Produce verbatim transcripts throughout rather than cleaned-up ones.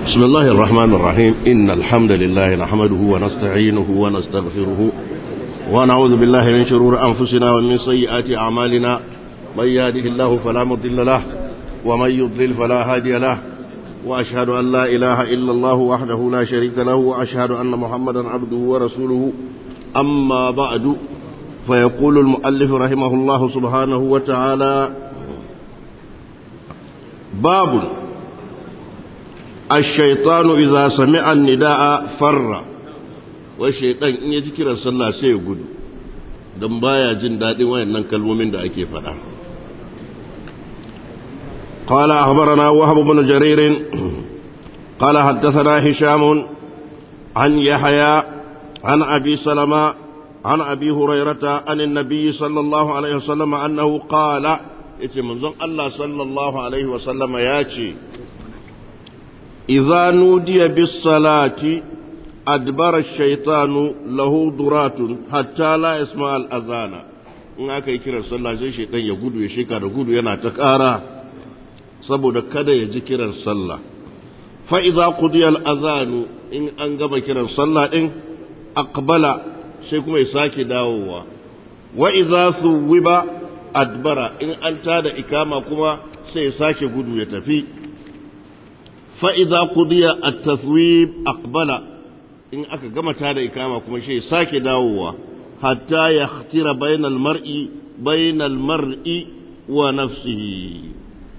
بسم الله الرحمن الرحيم إن الحمد لله نحمده ونستعينه ونستغفره ونعوذ بالله من شرور أنفسنا ومن سيئات أعمالنا من يهده الله فلا مضل له ومن يضلل فلا هادي له وأشهد أن لا إله إلا الله وحده لا شريك له وأشهد أن محمدا عبده ورسوله أما بعد فيقول المؤلف رحمه الله سبحانه وتعالى باب الشيطان إذا سمع النداء فر والشيطان إن يذكر صلى الله عليه وسلم dan baya jin dadin wayannan kalmomin da ake faɗa. قال أخبرنا وهب بن جرير قال حدثنا هشام عن يحيى عن أبي سلمة عن أبي هريرة عن النبي صلى الله عليه وسلم أنه قال إتي منزل الله صلى الله عليه وسلم ياتي إذا نودي بالصلاة أدبر الشيطان له ضرات حتى لا يسمع الأذان in aka yi kiran sallah sai shaitan ya gudu ya shika da gudu yana ta ƙara saboda kada ya ji kiran sallah fa idza qudiya al-adhanu in an gama kiran sallah din aqbala sai kuma ya sake dawowa wa idza suwiba adbara in an tada ikama kuma sai ya sake gudu ya tafi fa idza qudiya at-taswib aqbala in aka gama tada ikama kuma sai ya sake dawowa hatta yakhtira bainal mar'i bainal mar'i wa nafsihi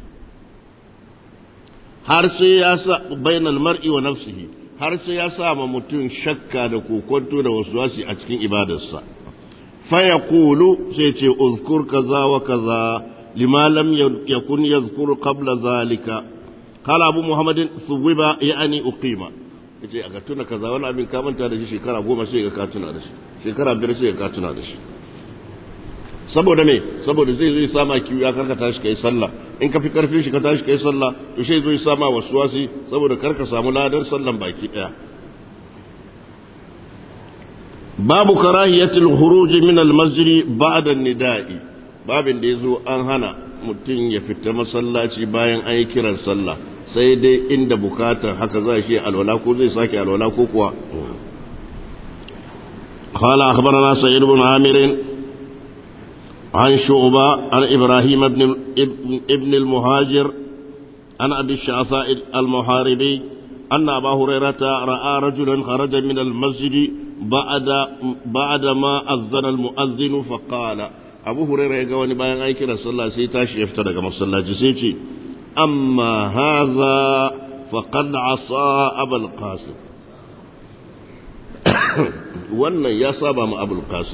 har sai ya sa bainal mar'i wa nafsihi har sai ya sa ma mutum shakka da kokonto da waswasi a cikin ibadarsa fa yaqulu sai ce uzkur kaza wa kaza lima lam yakun yazkuru qabla zalika qala abu muhammadin suwiba yani uqima yace aka tuna kaza wani abin ka manta da shi shekara goma sai ga ka tuna da shi shekara biyar sai ga ka tuna da shi saboda me saboda zai zo ya sama kiyu ya karkata shi kai sallah in ka fi karfin shi ka tashi kai sallah to sai zo ya sama waswasi saboda karka samu ladan sallan baki daya babu karahiyatul khuruj min al-masjid ba'da an-nida'i babin da yazo an hana mutum ya fita masallaci bayan an yi kiran sallah sai dai inda bukatar haka za shi alwala ko zai sake alwala ko kuwa قال أخبرنا سعيد بن عامر عن شعبة عن إبراهيم بن ابن المهاجر عن أبي الشعثاء المحاربي أن أبا هريرة رأى رجلا خرج من المسجد بعد بعد ما أذن المؤذن فقال أبو هريرة يقول بيان أي كلا صلى الله عليه وسلم يفترق مصلى جسيتي أما هذا فقد عصى أبا القاسم wannan ya saba ma abul qasim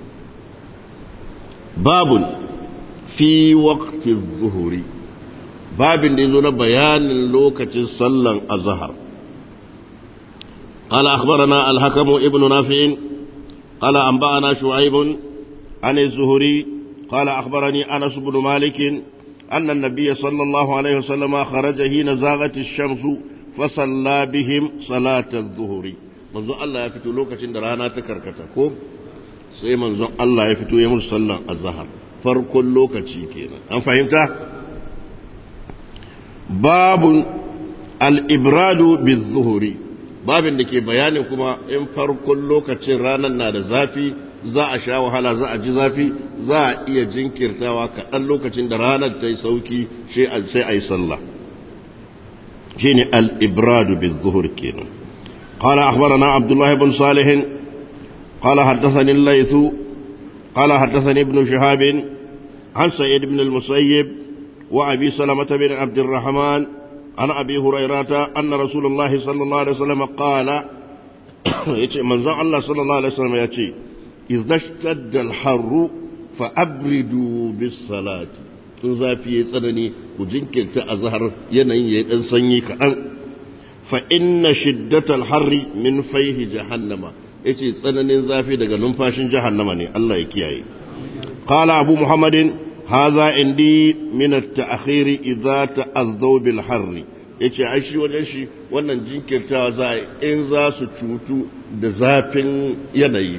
babun fi waqti zuhuri babin da yazo na bayanin lokacin sallan azhar qala akhbarana al-hakim ibn nafi' qala anba'ana shu'aib an az-zuhri qala akhbarani anas ibn malik anna an-nabiy sallallahu alayhi wasallam kharaja hina zaghat ash-shams fa salla bihim salat adh-dhuhri manzon Allah ya fito lokacin da rana ta karkata ko sai manzon Allah ya fito ya musu sallan azhar farkon lokaci kenan an fahimta babun al-ibradu biz-zuhri babin da ke bayanin kuma in farkon lokacin ranar na da zafi za a sha wahala za a ji zafi za a iya jinkirtawa kaɗan lokacin da ranar ta yi sauki sai a yi sallah shine al-ibradu biz-zuhri kenan قال أخبرنا عبد الله بن صالح قال حدثني الليث قال حدثني ابن شهاب عن سعيد بن المسيب وأبي سلمة بن عبد الرحمن عن أبي هريرة أن رسول الله صلى الله عليه وسلم قال من زع الله صلى الله عليه وسلم يأتي إذا اشتد الحر فأبردوا بالصلاة تنزافي يتسنني وجنكت أزهر ينين يتنسني كأن فإن شدة الحر من فيه جهنم yace tsananin zafi daga numfashin jahannama ne Allah ya kiyaye qala abu muhammadin hadha indi min at-ta'khir idza ta'azzaw bil harr yace ai shi wajen shi wannan jinkirtawa za in za su cutu da zafin yanayi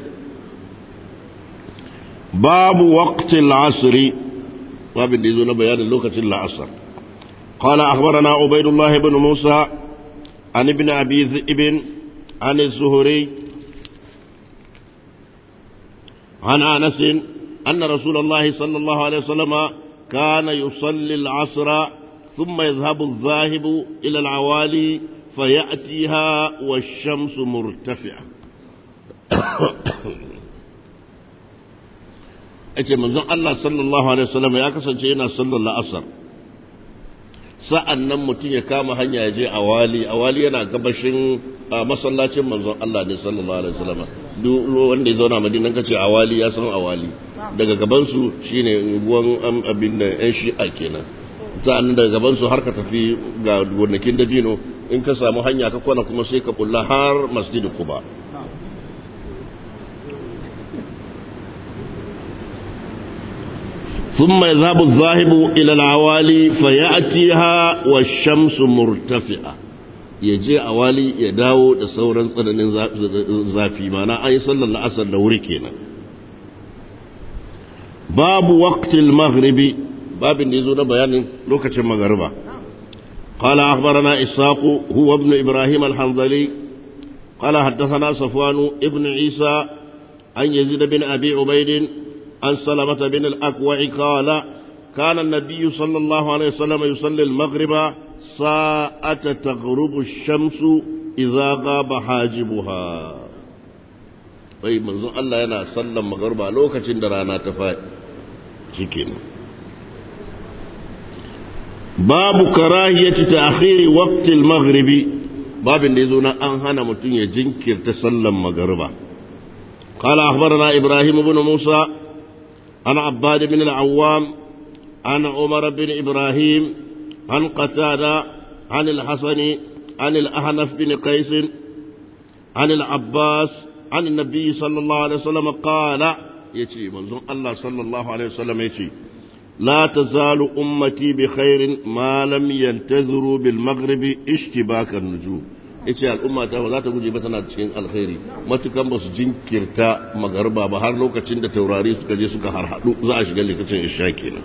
babu waqti al-asr babin da yazo na bayanin lokacin la'asar qala akhbarana ubaydullah ibn musa عن ابن أبي ذئب عن الزهري عن أنس أن رسول الله صلى الله عليه وسلم كان يصلي العصر ثم يذهب الذاهب إلى العوالي فيأتيها والشمس مرتفعة. أتي منزل الله صلى الله عليه وسلم يا كسن شينا صلى الله عليه وسلم sa'an nan mutum ya kama hanya ya je awali awali yana gabashin masallacin manzon Allah ne sallallahu alaihi wasallam duk wanda ya zauna Madina kace awali ya san awali daga gaban su shine ruwan abin da yan shi'a kenan sa'an nan daga gaban su har ka tafi ga gonakin dabino in ka samu hanya ka kwana kuma sai ka kulla har Masjid Quba. ثم يذهب الذاهب إلى العوالي فيأتيها والشمس مرتفعة يجي عوالي يداو تصورا صدن زافي معنا أي صلى الله عليه وسلم وركينا. باب وقت المغرب باب نزول بيان لوكة المغربة. قال أخبرنا إسحاق هو ابن إبراهيم الحنظلي قال حدثنا صفوان ابن عيسى عن يزيد بن أبي عبيد عن سلمة بن الأكوع قال كان النبي صلى الله عليه وسلم يصلي المغرب ساعة تغرب الشمس إذا غاب حاجبها. أي منذ الله ينا صلى المغرب لوكا تندرانا تفاي شكين. باب كراهية تأخير وقت المغرب باب نزونا أنهانا متن يجنكر تسلم المغرب. قال أخبرنا إبراهيم بن موسى عن عباد بن العوام عن عمر بن إبراهيم عن قتادة عن الحسن عن الأحنف بن قيس عن العباس عن النبي صلى الله عليه وسلم قال يتي منظر الله صلى الله عليه وسلم يتي لا تزال أمتي بخير ما لم ينتظروا بالمغرب اشتباك النجوم. yace al'umma ta ba za ta guje ba tana cikin alkhairi matukan ba su jinkirta magarba ba har lokacin da taurari suka je suka harhadu za a shiga lokacin isha kenan.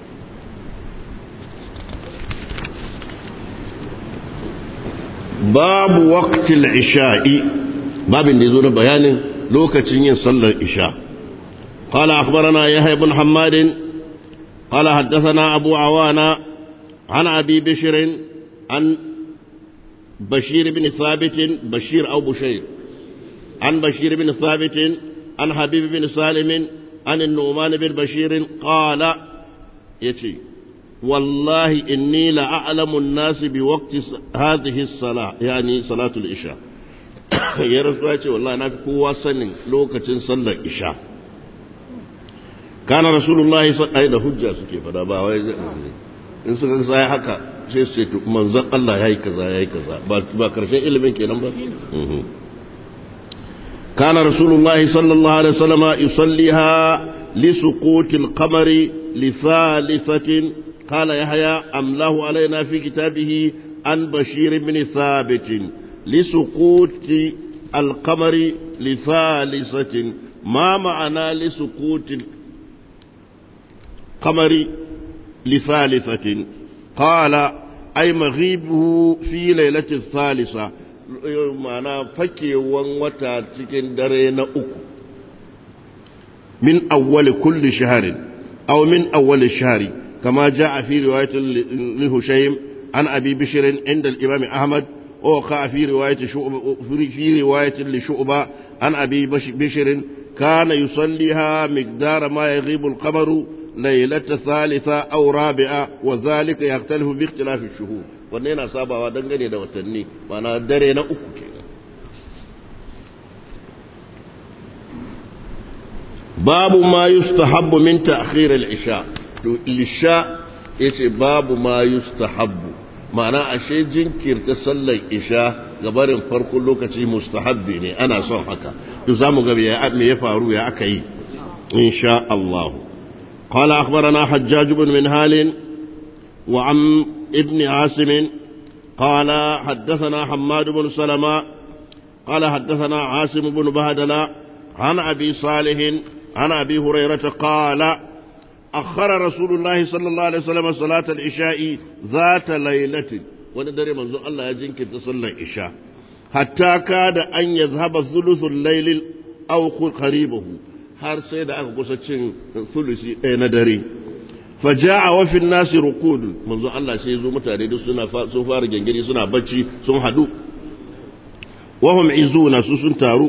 babu waqtil isha'i babin da yazo na bayanin lokacin yin sallar isha. qala akhbarana yahya ibn hammad qala haddathana abu awana an abi bishr an بشير بن ثابت بشير أو بشير عن بشير بن ثابت عن حبيب بن سالم عن النعمان بن بشير قال يتي والله إني لأعلم الناس بوقت هذه الصلاة يعني صلاة العشاء. يا رسول الله والله أنا في قوة سنة لوكة صلى العشاء. كان رسول الله صلى الله عليه وسلم حجة سكي فدا با in suka sai haka sai su ce manzon Allah yayi kaza yayi kaza ba ba karshen ilimin kenan ba. kana rasulullahi sallallahu alaihi wasallam yusalliha li suqutil qamari li thalithatin qala yahya amlahu alaina fi kitabihi an bashir ibn thabit li suquti al qamari li thalithatin ma ma'ana li suqutil qamari لثالثة قال أي مغيبه في ليلة الثالثة معنى فكي وانوتا تكين درين أكو من أول كل شهر أو من أول الشهر كما جاء في رواية لهشيم عن أبي بشر عند الإمام أحمد ووقع في رواية شعبة في رواية لشعبة عن أبي بشر كان يصليها مقدار ما يغيب القمر ليلة ثالثة أو رابعة وذلك يختلف باختلاف الشهور. ونينا سابا ودنغني دا وتني وانا درينا أكو كينا. باب ما يستحب من تأخير العشاء. العشاء يتي باب ما يستحب معنى أشي جنكر تصلي العشاء gabarin farkon lokaci mustahabbi ne ana son haka to zamu ga me ya faru ya aka yi insha Allah. قال أخبرنا حجاج بن منهال وعم ابن عاصم قال حدثنا حماد بن سلمة قال حدثنا عاصم بن بهدلة عن أبي صالح عن أبي هريرة قال أخر رسول الله صلى الله عليه وسلم صلاة العشاء ذات ليلة wani dare manzon Allah ya jinkirta sallar isha hatta kada an yazhaba thuluthul layl aw qaribuhu har sai da aka kusa cin thulusi ɗaya na dare faja'a wa fi an-nas ruqud manzon Allah sai yazo mutane duk suna sun fara gengiri suna bacci sun hadu wa hum izuna su sun taru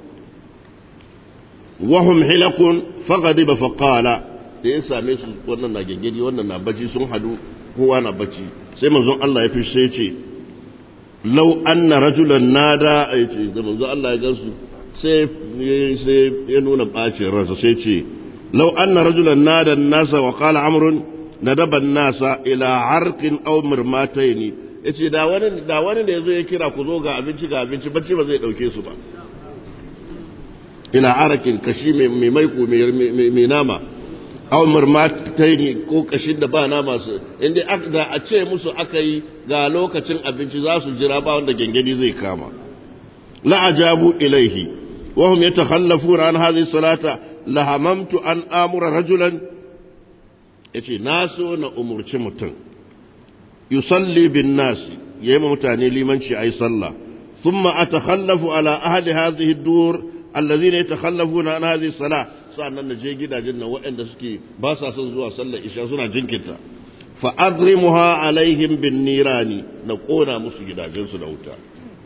wa hum hilaqun faghadiba faqala da ya same su wannan na gengiri wannan na bacci sun hadu kowa na bacci sai manzon Allah ya fi sai ce law anna rajulan nada yace da manzon Allah ya gansu sai sai ya nuna bacin ransa sai ce law anna rajulan nada an-nasa wa qala amrun nadaba an-nasa ila arqin aw mirmatayn yace da wani da wani da yazo ya kira ku zo ga abinci ga abinci bacci ba zai dauke su ba ila arqin kashi mai maiko mai nama aw murmataini ko kashin da ba nama su inda da a ce musu aka yi ga lokacin abinci za su jira ba wanda gengedi zai kama la ajabu ilaihi wa hum yatakhallafuna an hadhihi salata la hamamtu an amura rajulan yace naso na umurci mutum yusalli bin nas yayi mutane limanci ayi sallah thumma atakhallafu ala ahli hadhihi ad-dur alladhina yatakhallafuna an hadhihi salah sa'annan na je gidajen nan waɗanda suke ba sa son zuwa sallar isha suna jinkirta fa adrimuha alaihim bin nirani na kona musu gidajen su da wuta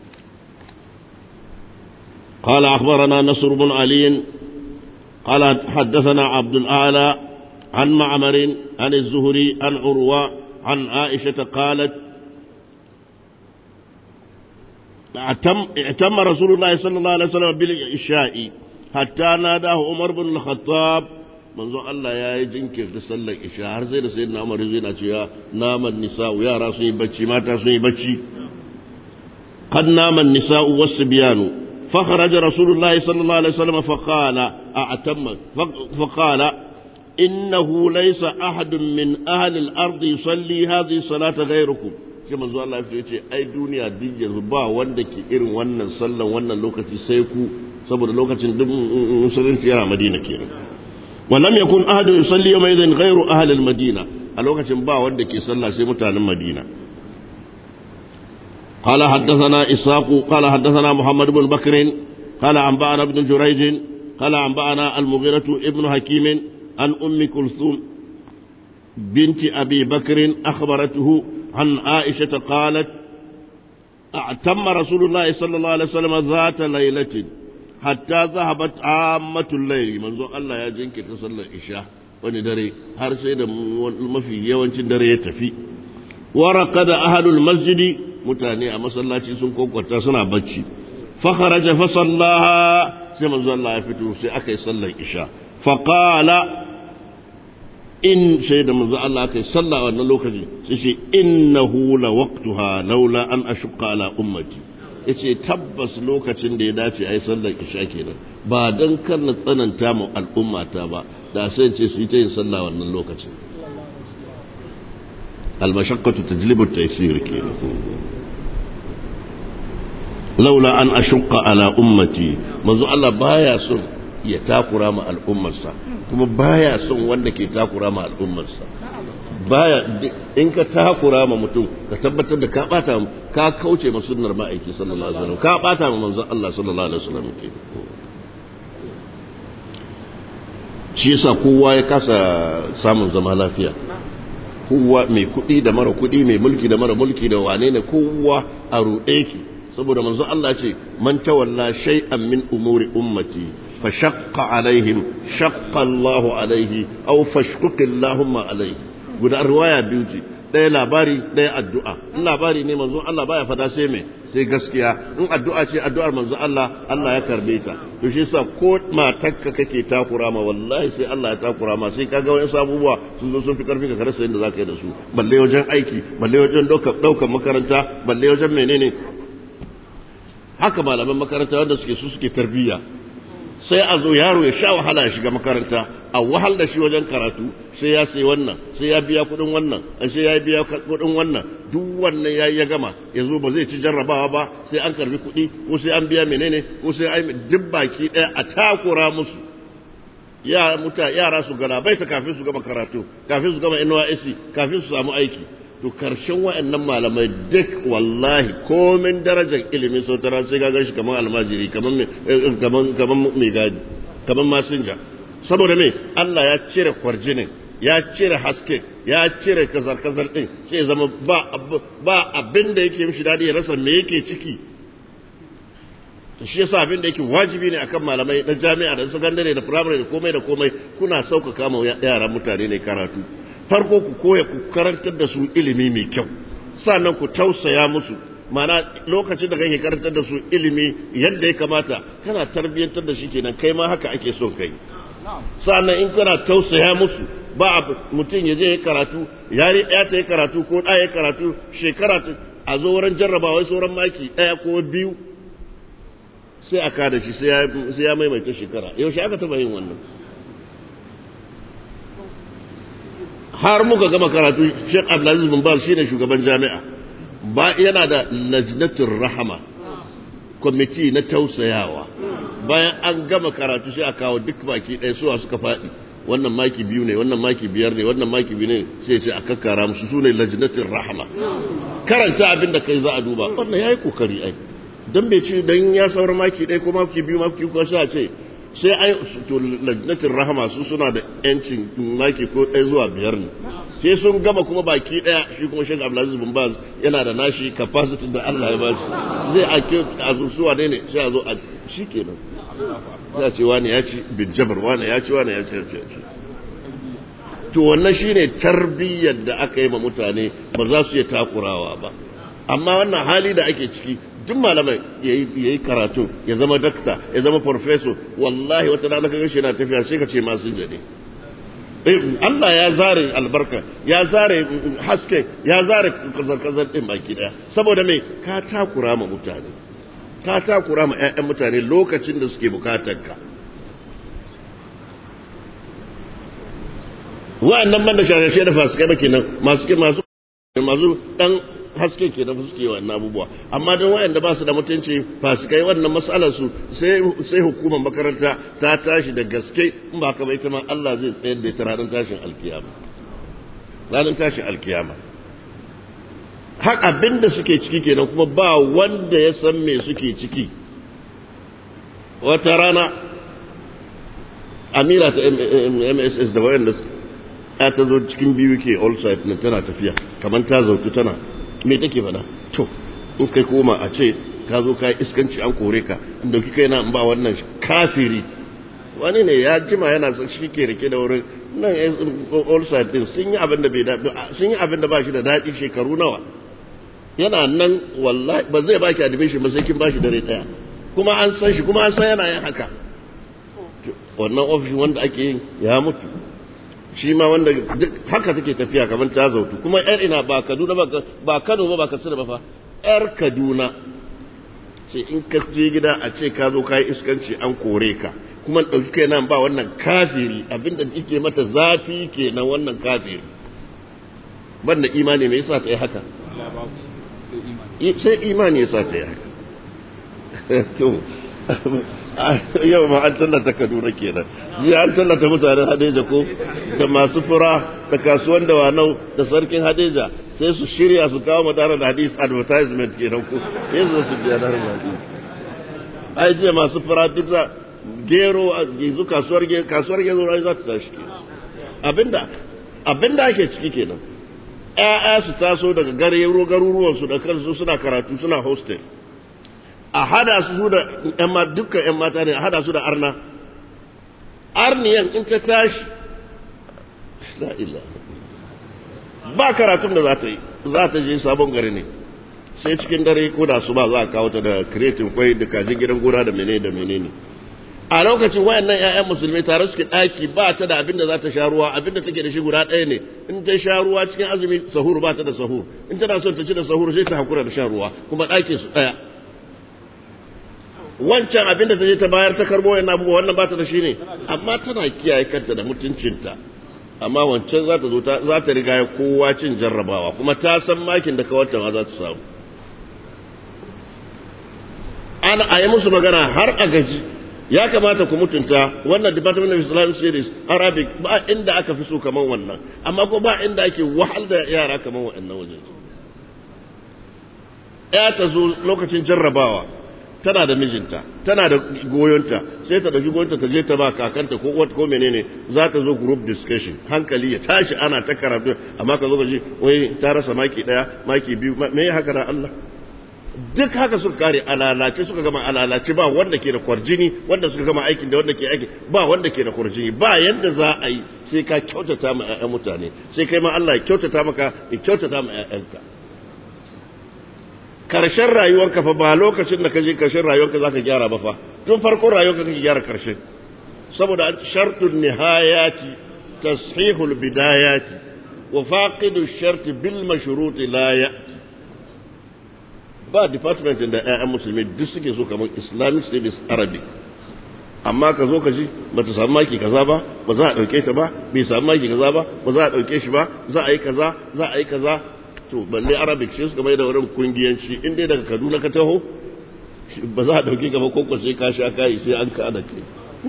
qala akhbarana nasr ibn ali qala hadathana abd al-ala an ma'mar an az-zuhri an urwa an aisha qalat اعتم رسول الله صلى الله عليه وسلم بالعشاء hatta na dahu Umar bin Khattab manzo Allah ya yi jinkirta sallar isha har sai da sayyidina Umar zai na cewa naman nisa'u yara sun yi bacci mata sun yi bacci qad naman nisa'u was-sibyanu fa kharaja rasulullah sallallahu alaihi wasallam fa qala a'tamma fa qala innahu laysa ahadun min ahli al-ard yusalli hadhihi salata ghayrukum shi manzo Allah ya ce ai duniya duk yanzu ba wanda ke irin wannan sallan wannan lokaci sai ku saboda lokacin duk musulunci yana Madina kenan wallam yakun ahadun yusalli yawma idhin ghayru ahli al-Madina a lokacin ba wanda ke sallah sai mutanen Madina قال حدثنا إسحاق قال حدثنا محمد بن بكر قال أنبأنا ابن جريج قال أنبأنا المغيرة ابن حكيم عن أم كلثوم بنت أبي بكر أخبرته عن عائشة قالت اعتم رسول الله صلى الله عليه وسلم ذات ليلة حتى ذهبت عامة الليل منذ الله يا جنك تصلى العشاء وندري har sai da mafi yawancin dare ya tafi waraqada ahlul masjid mutane a masallaci sun kokwata suna bacci fa kharaja fa sallaha sai manzo Allah ya fito sai aka yi sallar isha fa qala in sai da manzo Allah aka yi sallah wannan lokaci sai shi innahu la waqtuha laula an ashqa ala ummati yace tabbas lokacin da ya dace ayi sallar isha kenan ba dan kar na tsananta mu al'ummata ba da sai ce su yi ta yin sallah wannan lokacin al-mashaqqatu tajlibu at-taysir kenan laula an ashqa ala ummati manzo Allah baya son ya takura ma al'ummarsa kuma baya son wanda ke takura ma al'ummarsa baya in ka takura ma mutum ka tabbatar da ka bata ka kauce ma sunnar ma'aiki sallallahu alaihi wasallam ka bata ma manzon Allah sallallahu alaihi wasallam ke shi yasa kowa ya kasa samun zama lafiya kowa mai kuɗi da mara kuɗi mai mulki da mara mulki da wane ne kowa a ruɗe ki saboda manzo Allah ce man tawalla shay'an min umuri ummati fa shaqqa alaihim shaqqa Allahu alaihi aw fashquq Allahumma alaihi guda riwaya biyu ce ɗaya labari ɗaya addu'a in labari ne manzo Allah baya fada sai me sai gaskiya in addu'a ce addu'ar manzo Allah Allah ya karbe ta to shi yasa ko matarka kake takura ma wallahi sai Allah ya takura ma sai kaga wani abubuwa sun zo sun fi karfi ka karasa yadda zaka yi da su balle wajen aiki balle wajen daukar makaranta balle wajen menene haka malaman makaranta wanda suke su suke tarbiyya sai a zo yaro ya sha wahala ya shiga makaranta a wahal da shi wajen karatu sai ya sai wannan sai ya biya kudin wannan sai ya biya kudin wannan duk wannan ya ya gama yanzu ba zai ci jarrabawa ba sai an karbi kudi ko sai an biya menene ko sai ai duk baki daya a takura musu ya muta yara su galabaita kafin su gama karatu kafin su gama N Y S C kafin su samu aiki to karshen wayannan malamai duk wallahi komin darajar ilimin sautara sai ga shi kamar almajiri kamar kamar kamar mai gadi kamar masinja saboda me Allah ya cire kwarjinin ya cire haske ya cire kazar kazar din sai zama ba ba abin da yake mishi dadi ya rasa me yake ciki shi yasa abin da yake wajibi ne akan malamai na jami'a da sakandare da primary da komai da komai kuna sauƙaƙa ma yaran mutane ne karatu farko ku koya ku karantar da su ilimi mai kyau sannan ku tausaya musu mana lokacin da kake karantar da su ilimi yadda ya kamata kana tarbiyyantar da shi kenan kai ma haka ake son kai sannan in kana tausaya musu ba mutum ya je ya karatu yari ɗaya ta yi karatu ko ɗaya ya karatu shekara a zo wurin jarrabawa sauran maki ɗaya ko biyu sai a kada shi sai ya maimaita shekara yaushe aka taba yin wannan har muka gama karatu Sheikh Abdulaziz bin Baz shine shugaban jami'a ba yana da lajnatul rahama kwamiti na tausayawa bayan an gama karatu sai a kawo duk baki ɗaya suwa suka faɗi wannan maki biyu ne wannan maki biyar ne wannan maki biyu ne sai sai a kakkara musu sune lajnatul rahama karanta abin da kai za a duba wannan yayi kokari ai dan bai ce dan ya saura maki ɗaya ko maki biyu maki ko sai a ce sai ai to lajnatul rahama su suna da yancin maki ko ɗaya zuwa biyar ne sai sun gama kuma baki ɗaya shi kuma Sheikh Abdulaziz bin Baz yana da nashi capacity da Allah ya ba shi zai ake azuzuwa ne ne sai a zo a shikenan ya ce wani ya ci bijabar wani ya ci wani ya ci to wannan shine tarbiyyar da aka yi ma mutane ba za su yi takurawa ba amma wannan hali da ake ciki duk malamai ya yi karatu ya zama dakta ya zama farfeso wallahi wata rana kaga shi na tafiya sai ka ce masu jade Allah ya zare albarka ya zare haske ya zare kazar-kazar din baki daya saboda mai ka takura ma mutane ka takura ma ƴaƴan mutane lokacin da suke bukatar ka wa'annan man da shashashe da fasikai ba kenan masu masu masu dan haske ke da suke wannan abubuwa amma don wayanda ba su da mutunci fasikai wannan matsalar su sai sai hukumar makaranta ta tashi da gaske in ba ka bai ta ma Allah zai tsayar da ita ranar tashin alkiyama ranar tashin alkiyama har abinda suke ciki kenan kuma ba wanda ya san me suke ciki wata rana Amira ta M S S da wayanda ta zo cikin biyu ke all side na tana tafiya kamar ta zautu tana me take fada to in kai koma a ce ka zo kai iskanci an kore ka in dauki kai na in ba wannan kafiri wani ne ya jima yana son shi ke rike da wurin nan all side din sun yi abin da bai daɗi sun yi abin da ba shi da daɗi shekaru nawa yana nan wallahi ba zai baki admission ba sai kin bashi dare daya kuma an san shi kuma an san yana yin haka wannan ofishin wanda ake yin ya mutu shi ma wanda duk haka take tafiya kamar ta zautu kuma yar ina ba Kaduna ba ba Kano ba ba Katsina ba fa yar Kaduna sai in ka je gida a ce ka zo kai iskanci an kore ka kuma dauki kai nan ba wannan kafiri abinda yake mata zafi kenan wannan kafiri banda imani me yasa ta yi haka sai imani yasa ta yi haka to yau ma an tallata Kaduna kenan jiya an tallata mutanen Hadeja ko da masu fura da kasuwan da wanau da sarkin Hadeja sai su shirya su kawo madarar hadis advertisement kenan ko yanzu su biya da hadis ai jiya masu fura duk za gero gizu kasuwar gero kasuwar gero rai za ta tashi abinda abinda ake ciki kenan ƴaƴa su taso daga garuruwan garuruwan su da kansu suna karatu suna hostel a hada su da ƴan dukkan ƴan mata ne a hada su da arna arniyan in ta tashi la ilaha ba karatun da za ta yi za ta je sabon gari ne sai cikin dare ko da su ba za a kawo ta da kiretin kwai da kajin gidan gona da menene da menene a lokacin wayannan ƴaƴan musulmai tare suke daki ba ta da abinda za ta sha ruwa abinda take da shi guda ɗaya ne in ta sha ruwa cikin azumi sahur ba ta da sahur in tana son ta ci da sahur sai ta hakura da shan ruwa kuma ɗakin su ɗaya wancan abinda ta je ta bayar ta karbo yana abubuwa wannan ba ta da shi ne amma tana kiyaye kanta da mutuncinta amma wancan za ta zo za ta riga ya kowa cin jarrabawa kuma ta san makin da kawarta ma za ta samu ana a yi musu magana har a gaji ya kamata ku mutunta wannan Department of Islamic Studies Arabic ba inda aka fi so kaman wannan amma ko ba inda ake wahal da yara kaman wannan wajen ya ta zo lokacin jarrabawa tana da mijinta tana da goyonta sai ta dauki goyonta ta je ta ba kakanta ko wata ko menene za ta zo group discussion hankali ya tashi ana ta karatu amma ka zo ka ji wai ta rasa maki daya maki biyu me ya haka da Allah duk haka suka kare alalace suka gama alalace ba wanda ke da kwarjini wanda suka gama aikin da wanda ke aiki ba wanda ke da kwarjini ba yanda za a yi sai ka kyautata ma ƴaƴan mutane sai kai ma Allah ya kyautata maka ya kyautata ma ƴaƴanka karshen rayuwarka fa ba lokacin da kaje karshen rayuwarka zaka gyara ba fa tun farkon rayuwarka kake gyara karshen saboda shartun nihayati tashihul bidayati wa faqidu ash-shart bil mashrut la ya'ti ba department da ƴaƴan musulmi duk suke so kamar Islamic Studies Arabic amma ka zo ka ji ba ta samu maki kaza ba ba za a dauke ta ba bai samu maki kaza ba ba za a dauke shi ba za a yi kaza za a yi kaza to balle Arabic shi suka mai da wurin kungiyanci in dai daga Kaduna ka taho ba za a dauke ka ba ko sai ka sha kai sai an ka da kai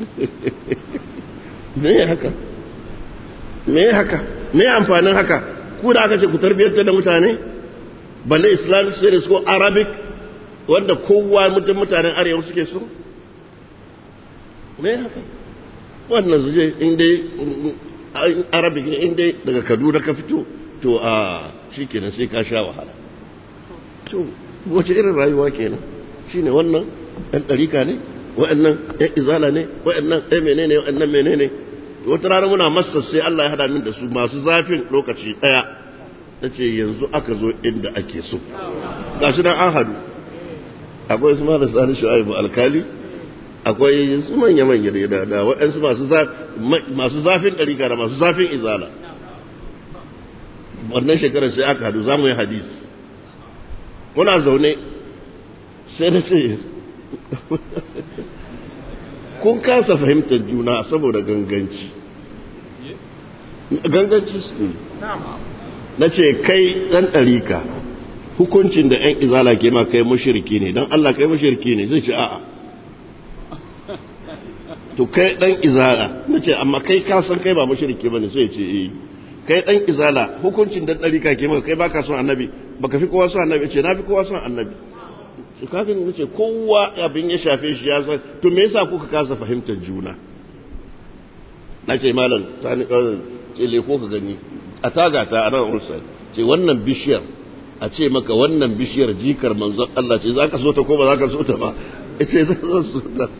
me haka me haka me amfanin haka ku da aka ce ku tarbiyyar da mutane balle Islamic Studies ko Arabic wanda kowa mutum mutanen arewa suke so me haka wannan zuje inda Arabic ne inda daga Kaduna ka fito to a shikenan sai ka sha wahala to wace irin rayuwa kenan shine wannan ɗan ɗarika ne wa'annan ɗan izala ne wa'annan ɗan menene wa'annan menene wata rana muna masa sai Allah ya hada min da su masu zafin lokaci ɗaya na ce yanzu aka zo inda ake so ga shi nan an hadu akwai su ma da sani shu'aibu alkali akwai su manya-manya da da waɗansu masu zafin ɗarika da masu zafin izala wannan shekarar sai aka hadu za mu yi hadisi muna zaune sai na ce kun kasa fahimtar juna saboda ganganci ganganci su na ce kai ɗan ɗarika hukuncin da ‘yan izala ke ma kai mashirki ne don Allah kai mashirki ne zai ce a'a to kai ɗan izala na ce amma kai kasan kai ba mashirki ba ne sai ce eh kai ɗan izala hukuncin da ɗarika ke maka kai ba ka son annabi ba ka fi kowa son annabi ce na fi kowa son annabi su kafin na ce kowa abin ya shafe shi ya san to me yasa kuka kasa fahimtar juna na ce malam ta ni ce leko ka gani a taga ta a nan ursa ce wannan bishiyar a ce maka wannan bishiyar jikar manzon Allah ce za ka so ta ko ba za ka so ta ba ce zan so ta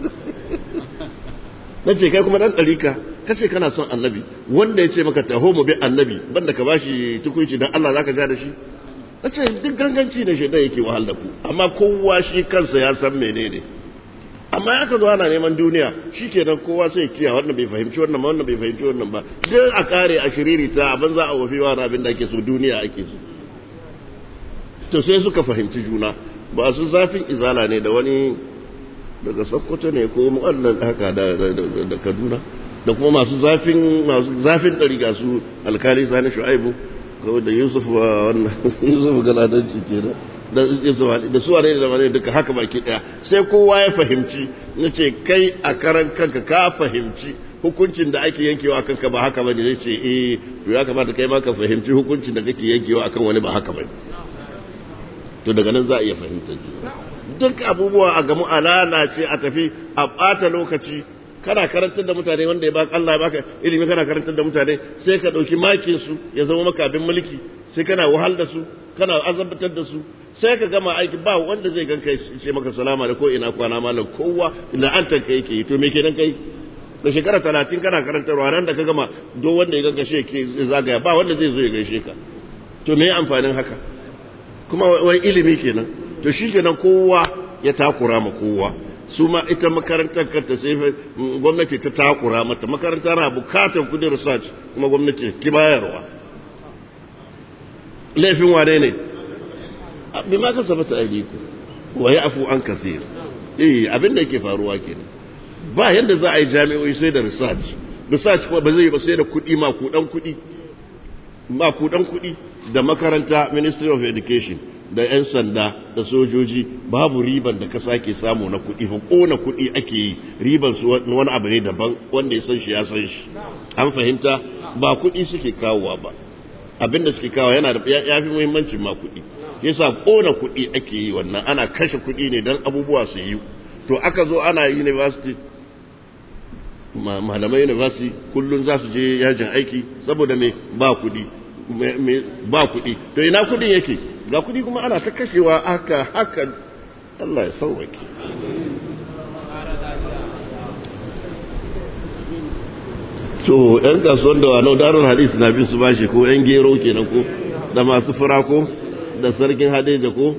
na ce kai kuma dan ɗarika ka ce kana son annabi wanda ya ce maka taho mu bi annabi banda ka bashi tukuici dan Allah za ka ja da shi na ce duk ganganci da shaidan yake wahal da ku amma kowa shi kansa ya san menene amma ya ka zo ana neman duniya shi kenan kowa sai kiya wannan bai fahimci wannan ba wannan bai fahimci wannan ba duk a kare a shiriri ta abin za a wafi wa abin da ake so duniya ake so to sai suka fahimci juna ba su zafin izala ne da wani daga Sokoto ne ko mu'allan haka da da Kaduna da kuma masu zafin masu zafin ɗariga su alkali Sani Shu'aibu ko da Yusuf wannan Yusuf Galadanci kenan da da su wane da wane duka haka baki daya sai kowa ya fahimci nace kai a karan kanka ka fahimci hukuncin da ake yankewa akan ka ba haka bane zai ce eh to ya kamata kai ma ka fahimci hukuncin da kake yankewa akan wani ba haka bane to daga nan za a iya fahimtar juna duk abubuwa a gamu alala ce a tafi a bata lokaci kana karantar da mutane wanda ya baka Allah ya baka ilimi kana karantar da mutane sai ka dauki makin su ya zama maka abin mulki sai kana wahal da su kana azabtar da su sai ka gama aiki ba wanda zai ganka ce maka salama da ko ina kwana malam kowa la'antar ka yake to me kenan kai da shekara talatin kana karantarwa ran da ka gama do wanda ya ganka shi ke zagaya ba wanda zai zo ya gaishe ka to me amfanin haka kuma wai ilimi kenan to shi kenan kowa ya takura ma kowa su ma ita makarantar kanta sai gwamnati ta takura mata makaranta na bukatar kudin research kuma gwamnati ki bayarwa laifin wane ne bi ma ka sabata aidiku wa ya'fu an kathir eh abin da yake faruwa kenan ba yanda za a yi jami'o'i sai da research research kuma ba zai yi ba sai da kudi ma kudan kudi ma kudan kudi da makaranta Ministry of Education da 'yan sanda da sojoji babu riban da ka sake samu na kuɗi fa ƙona kuɗi ake yi riban su wani abu ne daban wanda ya san shi ya san shi an fahimta ba kuɗi suke kawowa ba abinda suke kawo yana da ya fi muhimmancin ma kuɗi yasa ƙona kuɗi ake yi wannan ana kashe kuɗi ne don abubuwa su yi to aka zo ana university malamai university kullum za su je yajin aiki saboda me ba kuɗi ba kuɗi to ina kuɗin yake ga kuɗi kuma ana ta kashewa haka haka Allah ya sauwake to yan kasuwan da wano darun hadisi na bin su bashi ko yan gero kenan ko da masu fura ko da sarkin hadeja ko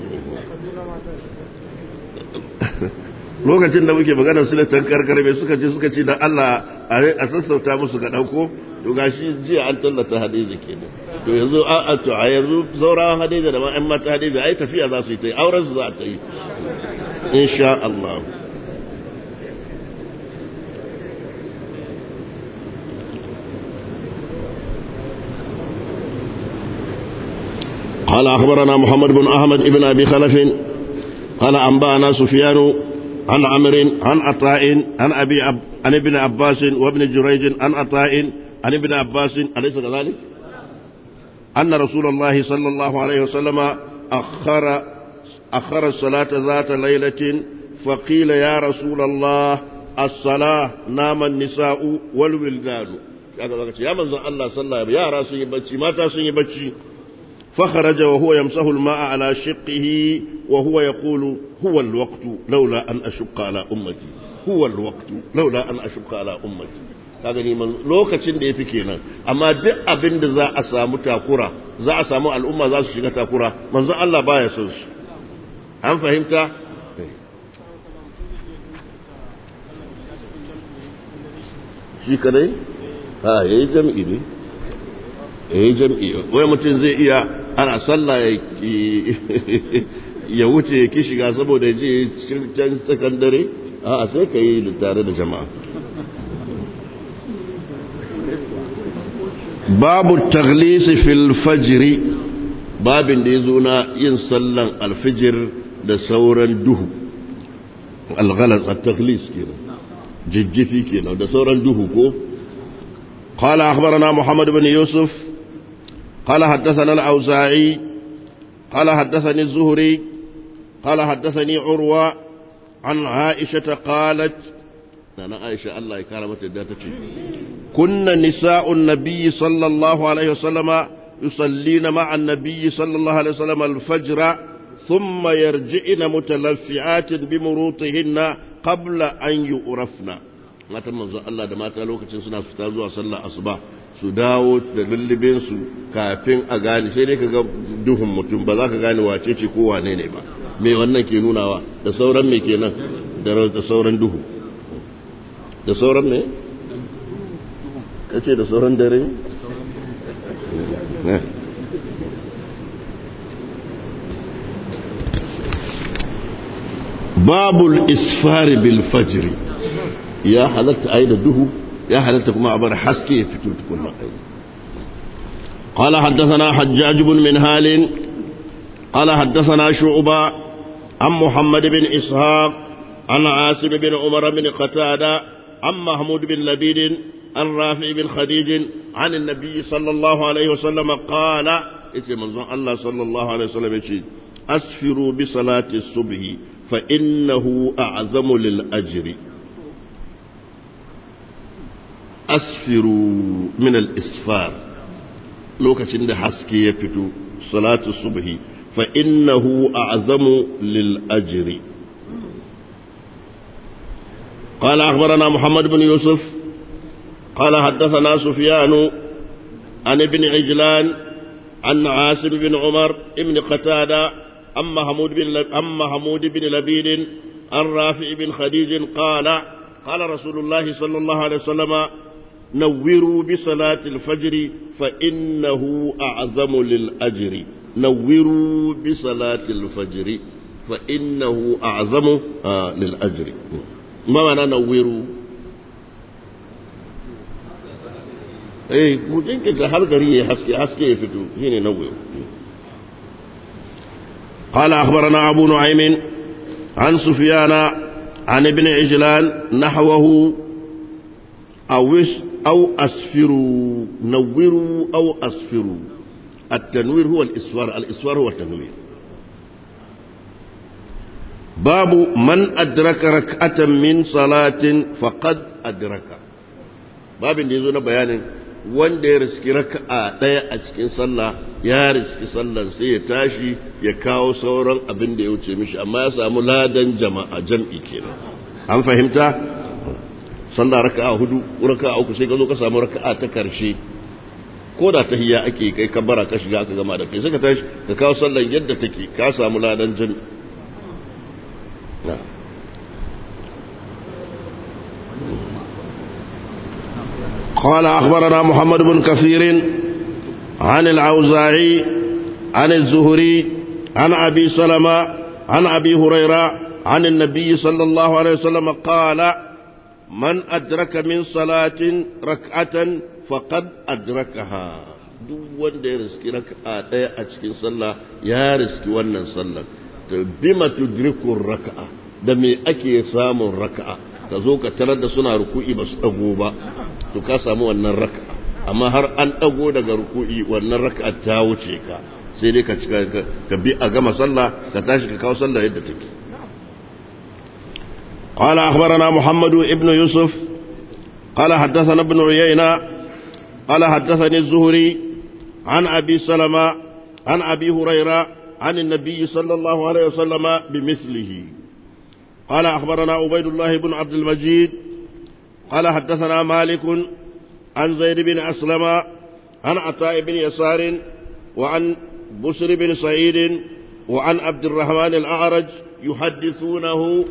lokacin da muke maganar silatan karkar mai suka ce suka ce da Allah a sassauta musu ga dauko to gashi jiya an tallata hadeja kenan to yanzu a to a yanzu zaurawan hadeja da ma ƴan mata hadeja ai tafiya za su yi ta yi auren su za ta yi insha Allah قال أخبرنا محمد بن أحمد بن أبي خلف قال أنبأنا سفيان عن عمرو عن عطاء عن أبي عب... عن ابن عباس وابن جريج عن عطاء عن ابن عباس أليس كذلك؟ أن رسول الله صلى الله عليه وسلم أخر أخر الصلاة ذات ليلة فقيل يا رسول الله الصلاة نام النساء والولدان يا من الله صلى يا راسي بچي ما تاسي بچي فخرج وهو يمسح الماء على شقه وهو يقول هو الوقت لولا أن أشق على أمتي هو الوقت لولا أن أشق على أمتي kaga ni man lokacin da yafi kenan amma duk abin da za a samu takura za a samu al'umma za su shiga takura manzo Allah baya son su an fahimta shi kadai ha yayi jam'i ne yayi jam'i wai mutum zai iya ana sallah ya wuce ki shiga saboda ya je can sakandare a sai ka yi tare da jama'a babu taglisi fil fajri babin da ya zo na yin sallan alfijir da sauran duhu alghalas at-taghlis kenan jijjifi kenan da sauran duhu ko قال أخبرنا محمد بن يوسف قال حدثنا الأوزاعي قال حدثني الزهري قال حدثني عروة عن عائشة قالت أنا عائشة الله يكرمت الداتة كنا نساء النبي صلى الله عليه وسلم يصلين مع النبي صلى الله عليه وسلم الفجر ثم يرجعن متلفعات بمروطهن قبل أن يؤرفن matan manzon Allah da mata lokacin suna fita zuwa sallar asuba su dawo da lullubin su kafin a gane sai dai kaga duhun mutum ba za ka gane wace ce ko wane ne ba me wannan ke nunawa da sauran me kenan da da sauran duhu da sauran me kace da sauran dare babul isfari bil fajri ya halatta ayi da duhu ya halatta kuma a bar haske ya fito tukun nan قال حدثنا حجاج بن منهال قال حدثنا شعبة عن محمد بن إسحاق عن عاصم بن عمر بن قتادة عن محمود بن لبيد عن رافع بن خديج عن النبي صلى الله عليه وسلم قال إتي منظر الله صلى الله عليه وسلم إتي أسفروا بصلاة الصبح فإنه أعظم للأجر أسفروا من الإسفار لوكاشين ده حسكي يفتو صلاة الصبح فإنه أعظم للأجر قال أخبرنا محمد بن يوسف قال حدثنا سفيان عن ابن عجلان عن عاصم بن عمر ابن قتادة عن محمود بن عن محمود بن لبيد عن رافع بن خديج قال قال رسول الله صلى الله عليه وسلم نوروا بصلاة الفجر فإنه أعظم للأجر نوروا بصلاة الفجر فإنه أعظم آه للأجر ما معنى نوروا إيه ممكن كده هل قريه حسكي حسكي يفتو هنا نوروا قال أخبرنا أبو نعيم عن سفيان عن ابن عجلان نحوه أو أو أسفروا نوروا أو أسفروا. التنوير هو الإسفار، الإسفار هو التنوير. باب من أدرك ركعة من صلاة فقد أدرك. باب اللي يزون بيان wanda ya riski raka'a daya a cikin sallah ya riski sallan sai ya tashi ya kawo sauran abin da ya wuce mishi, amma ya samu ladan jama'a jam'i kenan. An fahimta? Sallah raka'a hudu, raka'a uku, sai ka zo ka samu raka'a ta karshe, ko da tahiyya ake kai kabara ka shiga aka gama da kai, sai ka tashi ka kawo sallan yadda take, ka samu ladan jam'i. قال أخبرنا محمد بن كثير عن الأوزاعي عن الزهري عن أبي سلمة عن أبي هريرة عن النبي صلى الله عليه وسلم قال من أدرك من صلاة ركعة فقد أدركها. duk wanda ya riski raka'a daya a cikin sallah ya riski wannan sallar. Bima tudriku raka'a, da me ake samun raka'a? Ka zo ka tarar da suna ruku'i ba su dago ba, to ka samu wannan raka'a. Amma har an dago daga ruku'i, wannan raka'a ta wuce ka, sai dai ka ka bi a gama sallah ka tashi ka kawo sallah yadda take. قال أخبرنا محمد ابن يوسف قال حدثنا ابن عيينة قال حدثني الزهري عن أبي سلمة عن أبي هريرة عن النبي صلى الله عليه وسلم بمثله. قال أخبرنا عبيد الله بن عبد المجيد قال حدثنا مالك عن زيد بن أسلم عن عطاء بن يسار وعن بسر بن سعيد وعن عبد الرحمن الأعرج يحدثونه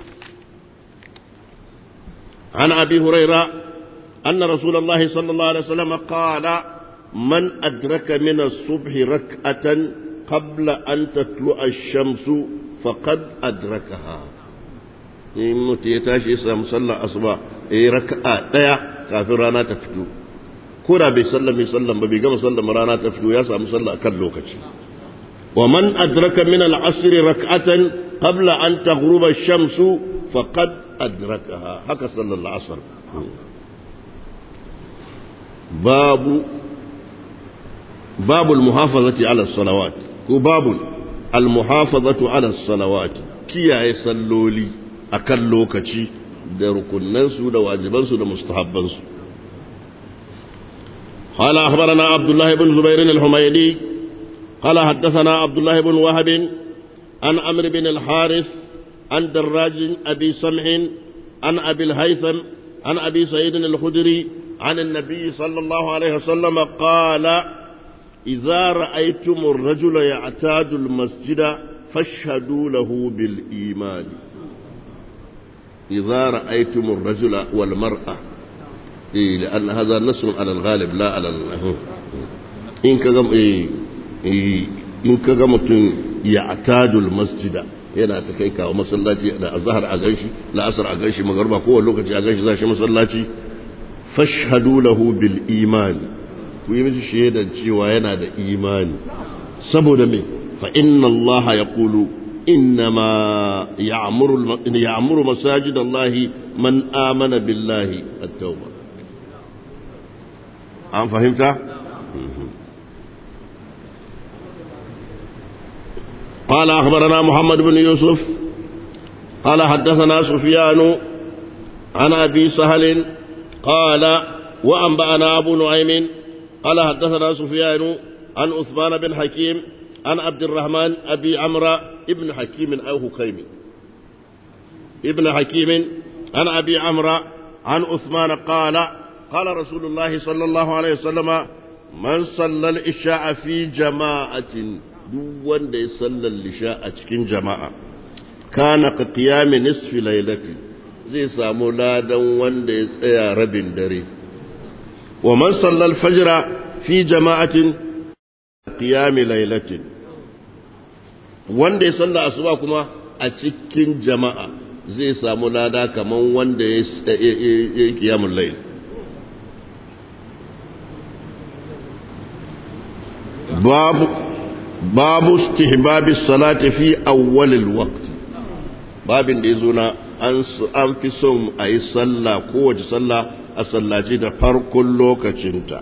عن أبي هريرة أن رسول الله صلى الله عليه وسلم قال من أدرك من الصبح ركعة قبل أن تطلع الشمس فقد أدركها. in mutu ya tashi ya samu sallar asuba ya yi raka'a ɗaya kafin rana ta fito, ko da bai sallar mai sallar ba, bai gama sallar rana ta fito, ya samu sallar a kan lokaci. Wa man adraka min al-asri rak'atan qabla an taghruba ash-shamsu faqad adrakaha. Haka sallar al-asr. babu babu al-muhafazati ala as-salawat, ko babu al-muhafazatu ala as-salawat, kiyaye salloli akan lokaci da rukunansu da wajibansu da mustahabbansu. قال أخبرنا عبد الله بن زبير الحميدي قال حدثنا عبد الله بن وهب عن عمرو بن الحارث عن دراج أبي سمح عن أبي الهيثم عن أبي سعيد الخدري عن النبي صلى الله عليه وسلم قال إذا رأيتم الرجل يعتاد المسجد فاشهدوا له بالإيمان. إذا رأيتم الرجل والمرأة، إيه، لأن هذا نص على الغالب لا على ال... إن كجم إيه إيه إن كجمتم يعتاد المسجد، yana ta kai kawo masallaci da azhar a ganshi, la'asar a ganshi, magharba ko lokaci a ganshi zai shi masallaci, fashhadu lahu bil iman, ku yi mishi shaidan cewa yana da imani. Saboda me? Fa inna Allah yaqulu innama ya'muru ya'muru masajid Allah man amana billahi at-tauba. An fahimta? قال أخبرنا محمد بن يوسف قال حدثنا سفيان عن أبي سهل قال وأنبأنا أبو نعيم قال حدثنا سفيان عن عثمان بن حكيم عن عبد الرحمن أبي عمرو ابن حكيم أو حكيم ابن حكيم عن أبي عمرو عن عثمان قال قال رسول الله صلى الله عليه وسلم من صلى العشاء في جماعة، duk wanda ya sallar lisha a cikin jama'a, kana ka qiyami nisfi lailati, zai samu ladan wanda ya tsaya rabin dare. Wa man sallal fajra fi jama'atin qiyami lailatin, wanda ya salla asuba kuma a cikin jama'a zai samu lada kaman wanda ya yi qiyamul layl. babu babu istihbabi salati fi awwalil waqt babin da yazo na an an fi son ayi sallah kowace sallah a sallaci da farkon lokacinta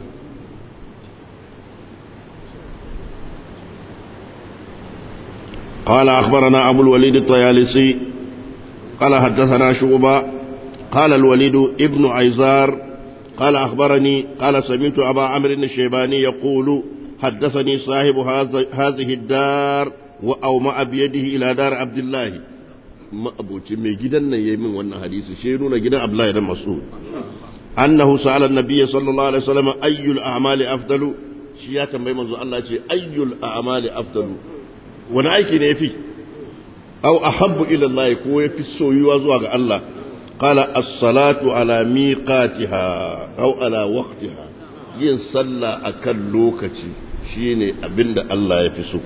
قال أخبرنا أبو الوليد الطيالسي قال حدثنا شعبة قال الوليد ابن عيزار قال أخبرني قال سمعت أبا عمرو الشيباني يقول حدثني صاحب هذه الدار وأومأ بيده إلى دار عبد الله ما أبو تمي جدا يمين وانا حديث شيرون جدا عبد الله بن مسعود أنه سأل النبي صلى الله عليه وسلم أي الأعمال أفضل شيئا بما الله أي الأعمال أفضل wani aiki ne yafi aw ahabbu ila Allah ko yafi soyuwa zuwa ga Allah qala as-salatu ala miqatiha aw ala waqtiha yin sallah akan lokaci shine abinda Allah yafi so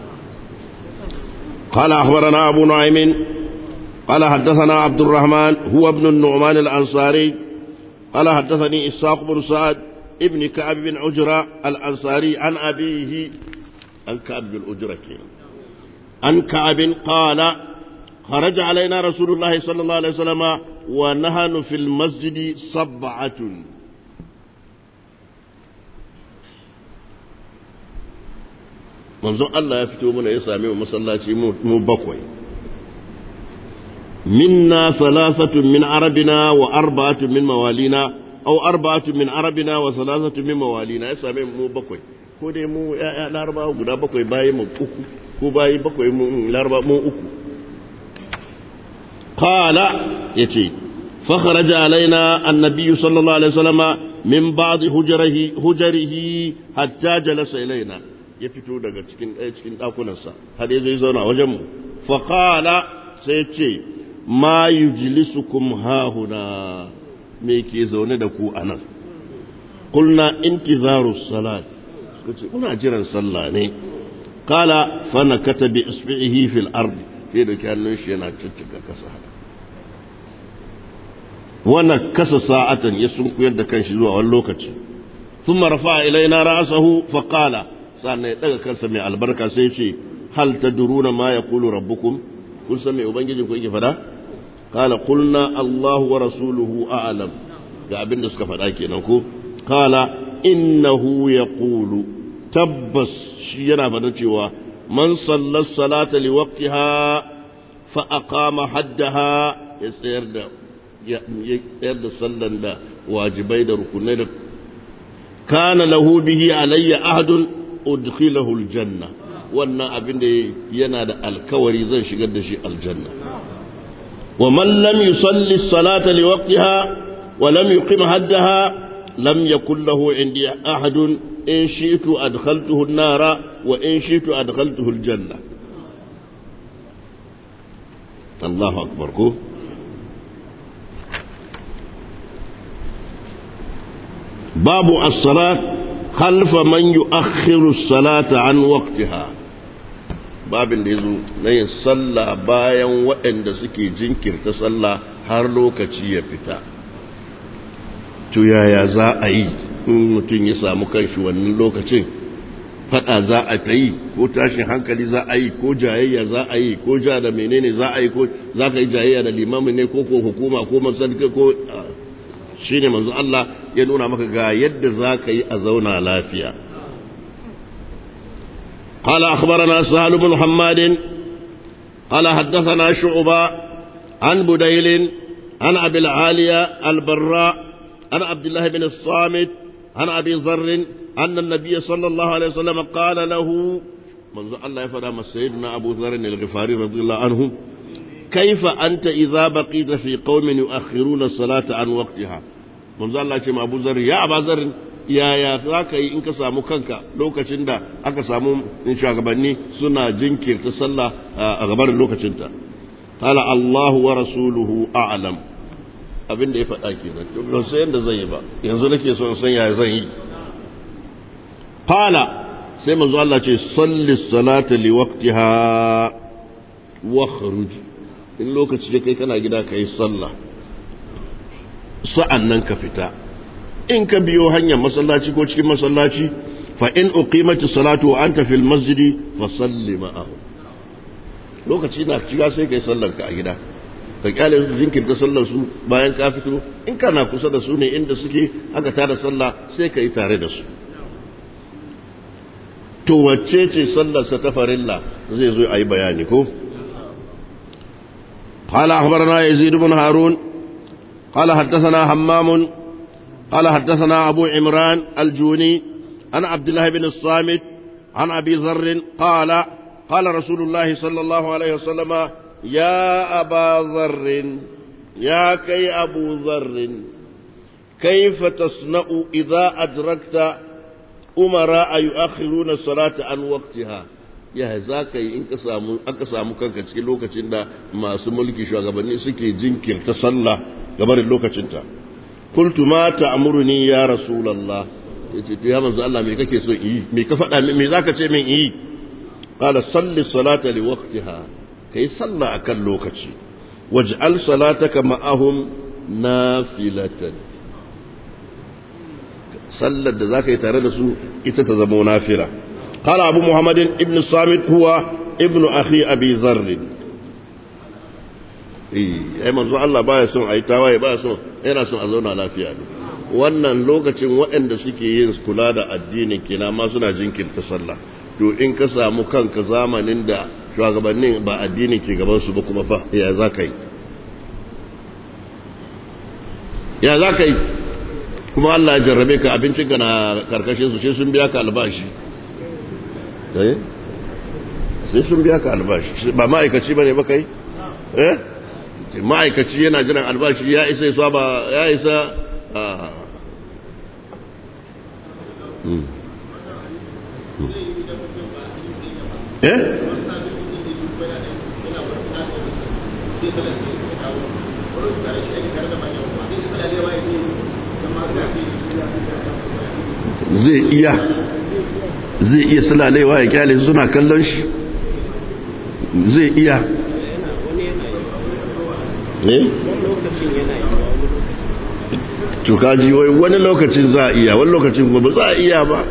qala akhbarana abu nu'aym qala haddathana abd الرحمن huwa ibn an-nu'man al-ansari qala haddathani ishaq ibn sa'd ibn ka'b bin ujra al-ansari an abihi an ka'b bin ujra عن كعب قال خرج علينا رسول الله صلى الله عليه وسلم ونحن في المسجد سبعة منذ الله يفتو من يسامي ومسلاتي مو بقوي منا ثلاثة من عربنا وأربعة من موالينا أو أربعة من عربنا وثلاثة من موالينا يسامي مو بقوي ko dai mu ya'ya larabawa guda bakwai bayi mu uku ko bayi bakwai mu laraba mu uku qala yace fa kharaja alaina annabi sallallahu alaihi wasallam min ba'd hujrihi hujrihi hatta jalasa ilaina ya fito daga cikin ɗaya cikin dakunansa har ya zai zauna wajen mu fa qala sai yace ma yujlisukum hahuna me ke zaune da ku anan qulna intizaru salat kace kuna jiran sallah ne qala fa nakata bi isbihi fil ard sai da kallon shi yana tuttuka kasa wannan kasa sa'atan ya sunkuyar da kanshi zuwa wani lokaci thumma rafa'a ilaina ra'sahu fa qala sannan ya daga kansa mai albarka sai ce hal tadruna ma yaqulu rabbukum kun san me ubangijin ku yake fada qala qulna Allahu wa rasuluhu a'lam ga abin da suka fada kenan ko qala innahu yaqulu tabbas shi yana fada cewa man sallar salata li waqtiha fa aqama haddaha ya tsayar da ya tsayar da sallan da wajibai da rukunai da kana lahu bihi alayya ahadun udkhilahu aljanna wannan abin da yana da alkawari zan shigar da shi aljanna wa man lam yusalli salata li waqtiha wa lam yuqim haddaha lam yakul lahu indi ahadun in shi'tu adkhaltuhu an-nara wa in shi'tu adkhaltuhu al-janna Allahu akbar ko babu as-salat khalfa man yu'akhkhiru as-salata an waqtiha babin da yazo na yin sallah bayan waɗanda suke jinkirta sallah har lokaci ya fita to yaya za a yi in mutum ya samu kanshi wannan lokacin fada za a ta yi ko tashin hankali za a yi ko jayayya za a yi ko ja da menene za a yi ko za ka yi jayayya da limamin ne ko ko hukuma ko masarki ko shi ne manzo Allah ya nuna maka ga yadda za ka yi a zauna lafiya قال أخبرنا سهل بن حماد قال حدثنا شعبة عن بديل عن أبي العالية البراء عن عبد الله بن الصامت عن أبي ذر أن النبي صلى الله عليه وسلم قال له منذ الله يفرح سيدنا أبو ذر الغفاري رضي الله عنه كيف أنت إذا بقيت في قوم يؤخرون الصلاة عن وقتها منذ الله يقول أبو ذر يا أبا ذر يا يا ذاك إنك سامو كنك لو كشندا أك سامو إن شاء الله سنة جنكر تصلى أغبار لو كشندا قال الله ورسوله أعلم abin da ya faɗa kenan to ban san yadda zan yi ba yanzu nake so in san yaya zan yi qala sai manzo Allah ce salli salata li waqtiha wa khuruj in lokaci da kai kana gida kai sallah sa'annan ka fita in ka biyo hanyar masallaci ko cikin masallaci fa in uqimati salatu wa anta fil masjidi fa salli ma'ahum lokaci na shiga sai kai sallar ka a gida ka kyale su jinkirta sallar su bayan ka fito in kana kusa da su ne inda suke aka tada sallah sai ka yi tare da su to wacce ce sallar sa ta farilla zai zo ayi bayani ko قال أخبرنا يزيد بن هارون قال حدثنا همام قال حدثنا أبو عمران الجوني عن عبد الله بن الصامت عن أبي ذر قال قال رسول الله صلى الله عليه وسلم يا أبا ذر يا كي أبو ذر كيف تصنع إذا أدركت أمراء يؤخرون الصلاة عن وقتها ya za ka yi in aka samu kanka cikin lokacin da masu mulki shugabanni suke jinkirta sallah gabarin lokacinta kultu ma ta'muruni ya rasulullah yace to ya manzo Allah me kake so yi me ka faɗa me zaka ce min yi qala salli salata li waqtiha kai sallah akan lokaci waj'al salataka ma'ahum nafilatan sallar da zaka yi tare da su ita ta zama nafila قال أبو محمد ابن الصامت هو ابن أخي أبي ذر أي منذ الله باية سن أي تاواي باية سن أنا سن أزونا لا فيها wannan lokacin waɗanda suke yin kula da addinin kina ma suna jinkirta sallah to in ka samu kanka zamanin da shugabannin ba addinin ke gaban su ba kuma fa ya za ka yi ya za ka yi kuma Allah ya jarrabe ka abincinka na karkashin su sai sun biya ka albashi sai sun biya ka albashi ba ma'aikaci ba ne ba kai eh ma'aikaci yana jiran albashi ya isa isa ba ya isa eh zai iya zai iya sulalewa ya kyale suna kallon shi zai iya ne? tukaji wai wani lokacin za a iya wani lokacin kuma ba za a iya ba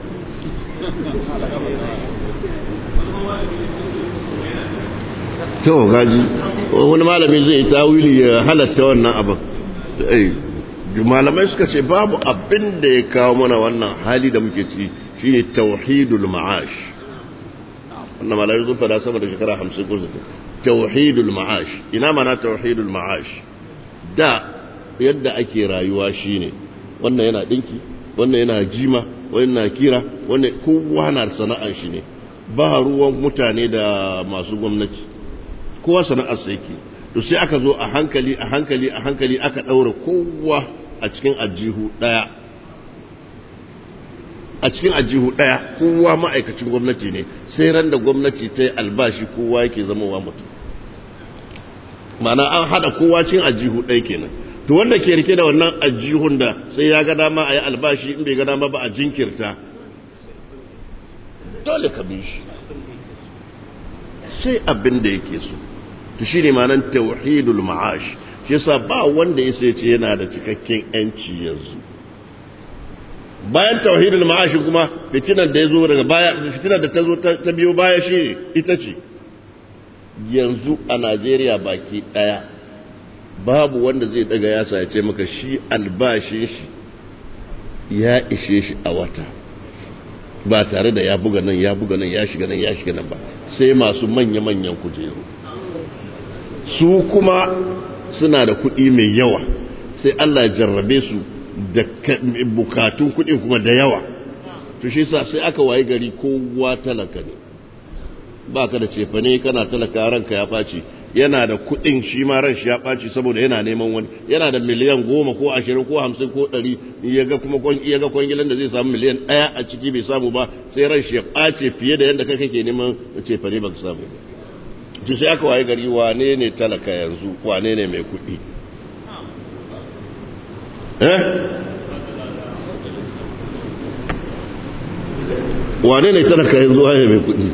to gaji wani malami zai tawili ya halatta wannan abin malamai suka ce babu abin da ya kawo mana wannan hali da muke ciki shi ne tauhidul ma'ash wannan malamai sun fada sama da shekara hamsin ko sittin tauhidul ma'ash ina mana tauhidul ma'ash da yadda ake rayuwa shine wannan yana dinki wannan yana jima wannan yana kira wannan kowa na sana'ar shi ne ba ruwan mutane da masu gwamnati kowa sana'ar sa yake to sai aka zo a hankali a hankali a hankali aka daura kowa a cikin ajihu daya a cikin ajihu daya kowa ma'aikacin gwamnati ne sai ran da gwamnati ta yi albashi kowa yake zama wa mutum ma'ana an hada kowa cikin ajihu daya kenan to wanda ke rike da wannan ajihun da sai ya ga dama a yi albashi in bai ga dama ba a jinkirta dole ka bi shi sai abin da yake so to shine ma'anar tauhidul ma'ash shi yasa ba wanda ya sai ce yana da cikakken yanci yanzu bayan tauhidul ma'ash kuma fitinar da yazo daga baya fitinar da ta zo ta biyo baya shi ita ce yanzu a Najeriya baki daya babu wanda zai daga yasa ya ce maka shi albashin shi ya ishe shi a wata ba tare da ya buga nan ya buga nan ya shiga nan ya shiga nan ba sai masu manya-manyan kujeru su kuma suna da kuɗi mai yawa sai Allah ya jarrabe su da bukatun kuɗin kuma da yawa to shi sa sai aka wayi gari kowa talaka ne ba ka da cefane kana talaka ranka ya ɓaci yana da kuɗin shi ma ran shi ya ɓaci saboda yana neman wani yana da miliyan goma ko ashirin ko hamsin ko ɗari ya ga kuma ya ga kwangilan da zai samu miliyan ɗaya a ciki bai samu ba sai ran shi ya ɓace fiye da yadda kai kake neman cefane ba ka samu ba to sai aka waye gari wane ne talaka yanzu wane ne mai kuɗi eh wane ne talaka yanzu wane mai kuɗi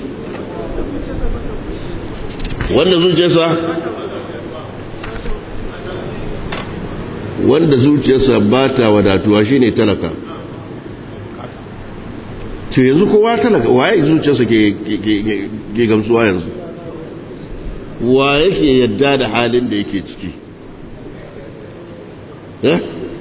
wanda zuciyarsa wanda zuciyarsa ba ta wadatuwa shine talaka to yanzu kowa talaka waye zuciyarsa ke ke gamsuwa yanzu wa yake yadda da halin da yake ciki eh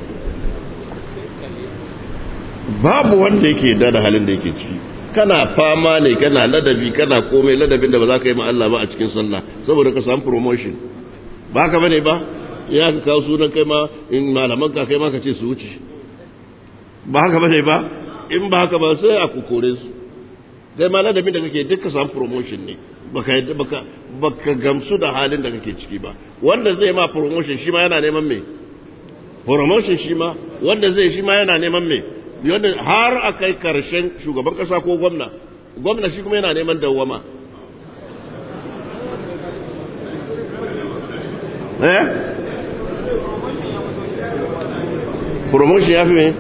babu wanda yake yadda da halin da yake ciki kana fama ne kana ladabi kana komai ladabin da ba za ka yi ma Allah ba a cikin sallah saboda ka samu promotion ba ka bane ba ya ka kawo sunan kai ma in malaman ka kai ma ka ce su wuce ba haka bane ba in ba haka ba sai a kukore su kai ma ladabin da kake duka samu promotion ne baka baka baka gamsu da halin da kake ciki ba wanda zai ma promotion shi ma yana neman me promotion shi ma wanda zai shi ma yana neman me yadda har a kai karshen shugaban kasa ko gwamna gwamna shi kuma yana neman dawwama eh promotion ya fi me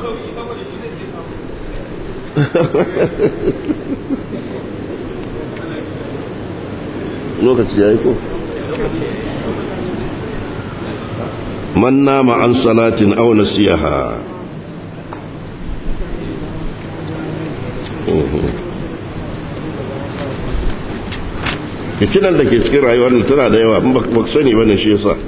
lokaci ya yi ko man nama an salatin aw nasiyaha fitinan da ke cikin rayuwar tana da yawa ba ku sani bane shi yasa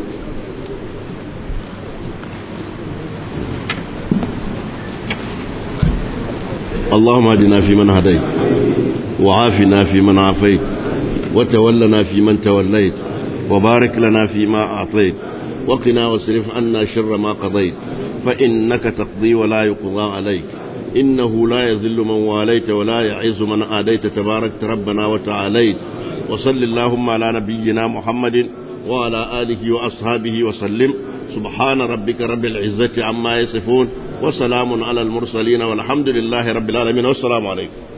اللهم اهدنا فيمن هديت وعافنا فيمن عافيت وتولنا فيمن توليت وبارك لنا فيما أعطيت وقنا واصرف عنا شر ما قضيت فإنك تقضي ولا يقضى عليك إنه لا يذل من واليت ولا يعز من آديت تبارك ربنا وتعاليت وصل اللهم على نبينا محمد وعلى آله وأصحابه وسلم سبحان ربك رب العزة عما يصفون وسلام على المرسلين والحمد لله رب العالمين والسلام عليكم.